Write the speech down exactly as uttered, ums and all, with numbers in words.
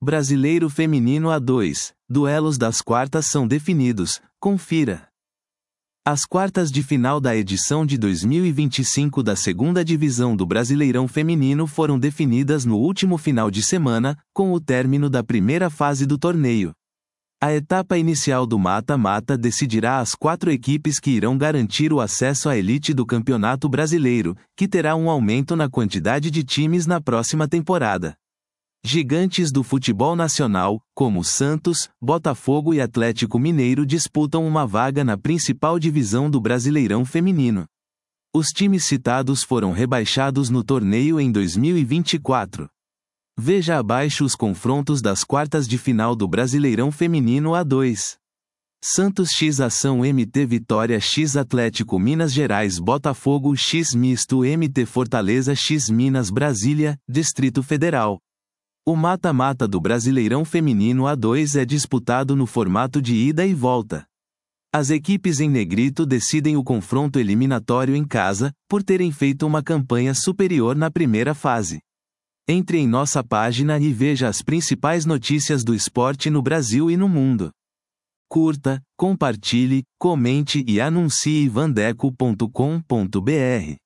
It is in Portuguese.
Brasileiro Feminino A dois. Duelos das quartas são definidos. Confira. As quartas de final da edição de dois mil e vinte e cinco da segunda divisão do Brasileirão Feminino foram definidas no último final de semana, com o término da primeira fase do torneio. A etapa inicial do mata-mata decidirá as quatro equipes que irão garantir o acesso à elite do Campeonato Brasileiro, que terá um aumento na quantidade de times na próxima temporada. Gigantes do futebol nacional, como Santos, Botafogo e Atlético Mineiro disputam uma vaga na principal divisão do Brasileirão Feminino. Os times citados foram rebaixados no torneio em dois mil e vinte e quatro. Veja abaixo os confrontos das quartas de final do Brasileirão Feminino A dois. Santos X Ação M T Vitória X Atlético Minas Gerais Botafogo X Misto M T Fortaleza X Minas Brasília, Distrito Federal. O mata-mata do Brasileirão Feminino A dois é disputado no formato de ida e volta. As equipes em negrito decidem o confronto eliminatório em casa, por terem feito uma campanha superior na primeira fase. Entre em nossa página e veja as principais notícias do esporte no Brasil e no mundo. Curta, compartilhe, comente e anuncie vandeco ponto com ponto br.